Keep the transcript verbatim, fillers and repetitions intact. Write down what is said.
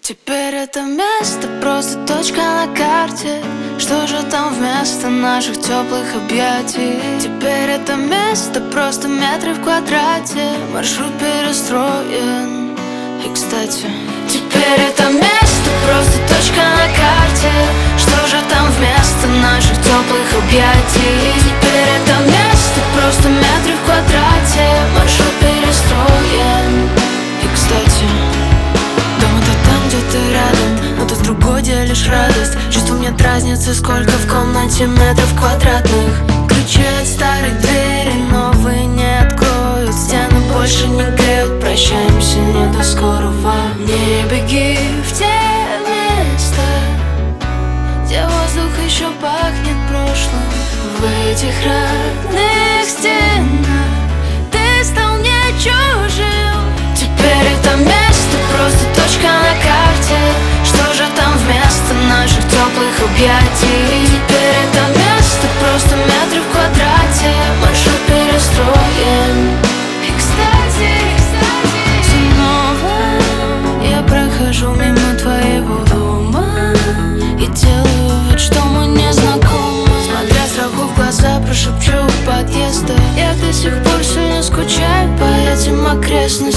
Теперь это место просто точка на карте. Что же там вместо наших теплых объятий? Теперь это место просто метры в квадрате. Маршрут перестроен. И кстати, теперь это место просто точка на карте. Что же там вместо наших теплых объятий? Теперь это место просто метры в квадрате. Маршрут перестроен. И кстати, дом — это там, где ты рядом, но ты в другой делишь радость. Чувством нет разницы, сколько в комнате метров квадратных. Ключи от старой двери новые не откроют, стены больше не греют. Прощаемся не до скорого. Не беги в те места, где воздух еще пахнет прошлым. В этих родных стенах ты стал мне чужим. Теперь это место просто точка на карте. Что же там вместо наших теплых объятий? Теперь это место просто метры в квадрате. Маршрут перестроен. И кстати, снова я прохожу мимо твоего дома и делаю вид, что мы не знакомы. Смотря страху в глаза, прошепчу у подъезда: я до сих пор сильно скучаю по этим окрестностям.